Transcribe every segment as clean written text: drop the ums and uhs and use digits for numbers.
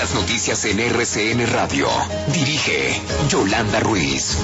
Las noticias en RCN Radio. Dirige Yolanda Ruiz.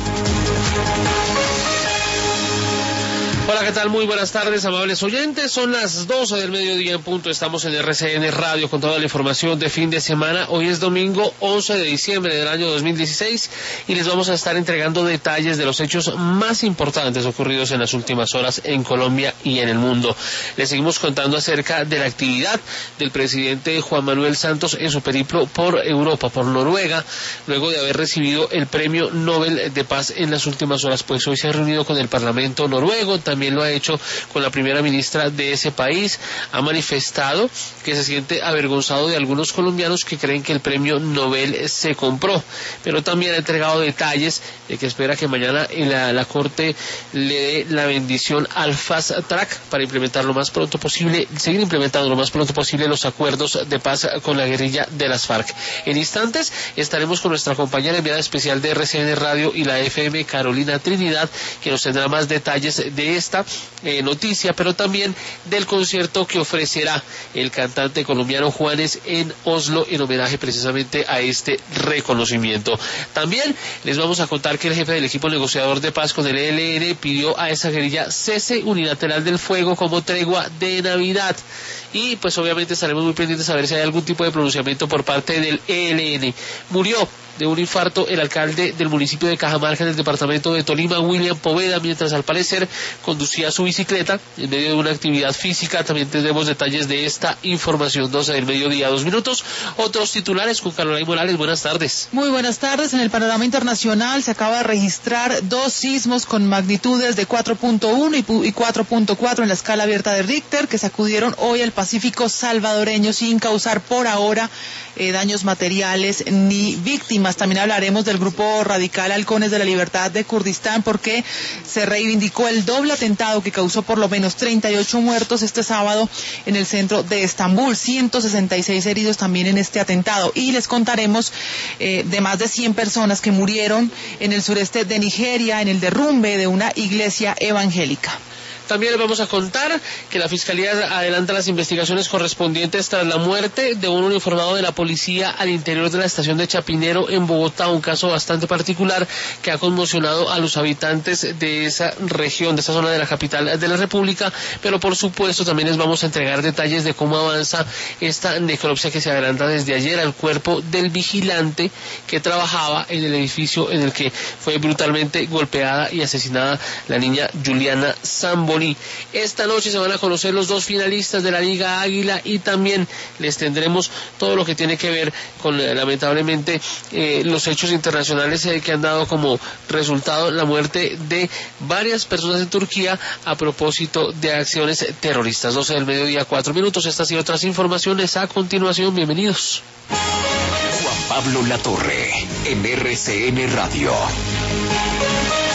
Hola, ¿qué tal? Muy buenas tardes, amables oyentes. Son las 12 del mediodía en punto. Estamos en RCN Radio con toda la información de fin de semana. Hoy es domingo 11 de diciembre del año 2016 y les vamos a estar entregando detalles de los hechos más importantes ocurridos en las últimas horas en Colombia y en el mundo. Les seguimos contando acerca de la actividad del presidente Juan Manuel Santos en su periplo por Europa, por Noruega, luego de haber recibido el Premio Nobel de Paz en las últimas horas. Pues hoy se ha reunido con el Parlamento noruego, también lo ha hecho con la primera ministra de ese país. Ha manifestado que se siente avergonzado de algunos colombianos que creen que el premio Nobel se compró, pero también ha entregado detalles de que espera que mañana la Corte le dé la bendición al Fast Track para implementar lo más pronto posible, seguir implementando lo más pronto posible los acuerdos de paz con la guerrilla de las FARC. En instantes estaremos con nuestra compañera enviada especial de RCN Radio y la FM, Carolina Trinidad, que nos tendrá más detalles de esta noticia, pero también del concierto que ofrecerá el cantante colombiano Juanes en Oslo en homenaje precisamente a este reconocimiento. También les vamos a contar que el jefe del equipo negociador de paz con el ELN pidió a esa guerrilla cese unilateral del fuego como tregua de Navidad. Y pues obviamente estaremos muy pendientes a ver si hay algún tipo de pronunciamiento por parte del ELN. Murió de un infarto el alcalde del municipio de Cajamarca en el departamento de Tolima, William Poveda, mientras al parecer conducía su bicicleta en medio de una actividad física. También tendremos detalles de esta información. 12 del mediodía, 2 minutos. Otros titulares con Carolina Morales. Buenas tardes. Muy buenas tardes. En el panorama internacional se acaba de registrar 2 sismos con magnitudes de 4.1 y 4.4 en la escala abierta de Richter que sacudieron hoy el Pacífico salvadoreño sin causar por ahora daños materiales ni víctimas. También hablaremos del grupo radical Halcones de la Libertad de Kurdistán porque se reivindicó el doble atentado que causó por lo menos 38 muertos este sábado en el centro de Estambul, 166 heridos también en este atentado, y les contaremos de más de 100 personas que murieron en el sureste de Nigeria en el derrumbe de una iglesia evangélica. También les vamos a contar que la Fiscalía adelanta las investigaciones correspondientes tras la muerte de un uniformado de la policía al interior de la estación de Chapinero en Bogotá, un caso bastante particular que ha conmocionado a los habitantes de esa región, de esa zona de la capital de la República, pero por supuesto también les vamos a entregar detalles de cómo avanza esta necropsia que se adelanta desde ayer al cuerpo del vigilante que trabajaba en el edificio en el que fue brutalmente golpeada y asesinada la niña Juliana Zamboni. Esta noche se van a conocer los 2 finalistas de la Liga Águila y también les tendremos todo lo que tiene que ver con lamentablemente los hechos internacionales que han dado como resultado la muerte de varias personas en Turquía a propósito de acciones terroristas. 12 del mediodía, 4 minutos. Estas y otras informaciones a continuación. Bienvenidos. Juan Pablo Latorre en RCN Radio.